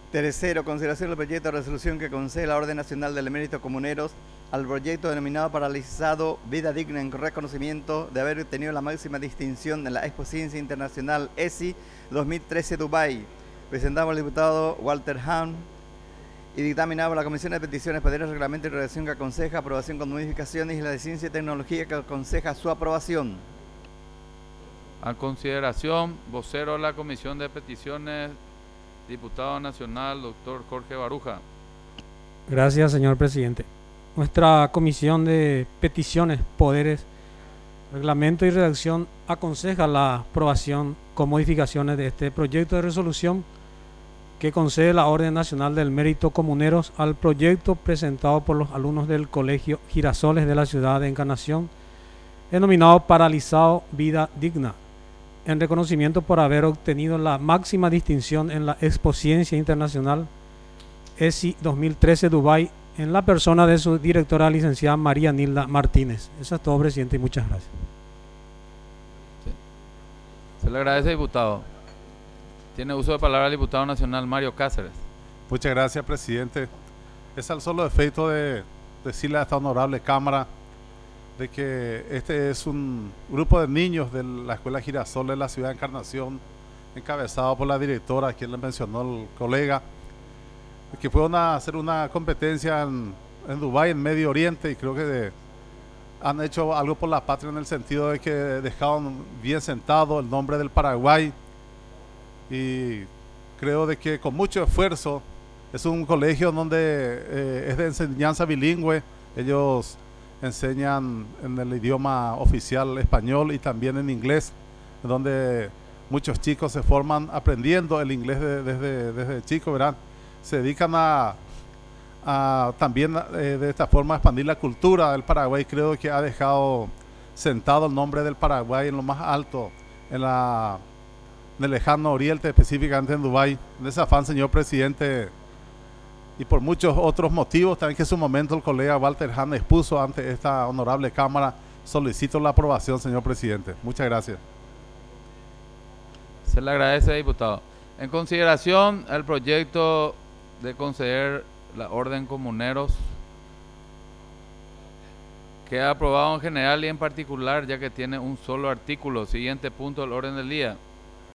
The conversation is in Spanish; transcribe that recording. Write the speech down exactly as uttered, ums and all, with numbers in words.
Tercero, consideración del proyecto de resolución que concede la Orden Nacional del Emérito Comuneros al proyecto denominado Paralizado Vida Digna en reconocimiento de haber obtenido la máxima distinción en la Expo Ciencia Internacional E S I dos mil trece Dubái. Presentado al diputado Walter Hahn y dictaminado por la Comisión de Peticiones, Poderes, Reglamento y Redacción que aconseja aprobación con modificaciones y la de Ciencia y Tecnología que aconseja su aprobación. A consideración, vocero de la Comisión de Peticiones, diputado nacional, doctor Jorge Baruja. Gracias, señor presidente. Nuestra Comisión de Peticiones, Poderes, Reglamento y Redacción aconseja la aprobación con modificaciones de este proyecto de resolución que concede la Orden Nacional del Mérito Comuneros al proyecto presentado por los alumnos del Colegio Girasoles de la ciudad de Encarnación, denominado Paralizado Vida Digna, en reconocimiento por haber obtenido la máxima distinción en la Expo Ciencia Internacional E S I dos mil trece Dubái, en la persona de su directora, licenciada María Nilda Martínez. Eso es todo, presidente, y muchas gracias. Sí. Se le agradece, diputado. Tiene uso de palabra el diputado nacional Mario Cáceres. Muchas gracias, presidente. Es al solo efecto de decirle a esta honorable Cámara de que este es un grupo de niños de la Escuela Girasol de la ciudad de Encarnación, encabezado por la directora, quien le mencionó el colega, que fueron a hacer una competencia en, en Dubái, en Medio Oriente, y creo que de, han hecho algo por la patria en el sentido de que dejaron bien sentado el nombre del Paraguay, y creo de que con mucho esfuerzo, es un colegio donde eh, es de enseñanza bilingüe. Ellos enseñan en el idioma oficial español y también en inglés, donde muchos chicos se forman aprendiendo el inglés de, desde, desde chicos, ¿verdad? Se dedican a, a también eh, de esta forma a expandir la cultura del Paraguay. Creo que ha dejado sentado el nombre del Paraguay en lo más alto en, la, en el lejano oriente, específicamente en Dubái. En ese afán, señor presidente, y por muchos otros motivos, también que en su momento el colega Walter Hahn expuso ante esta honorable Cámara, solicito la aprobación, señor presidente. Muchas gracias. Se le agradece, diputado. En consideración el proyecto de conceder la Orden Comuneros, queda aprobado en general y en particular, ya que tiene un solo artículo. Siguiente punto del orden del día.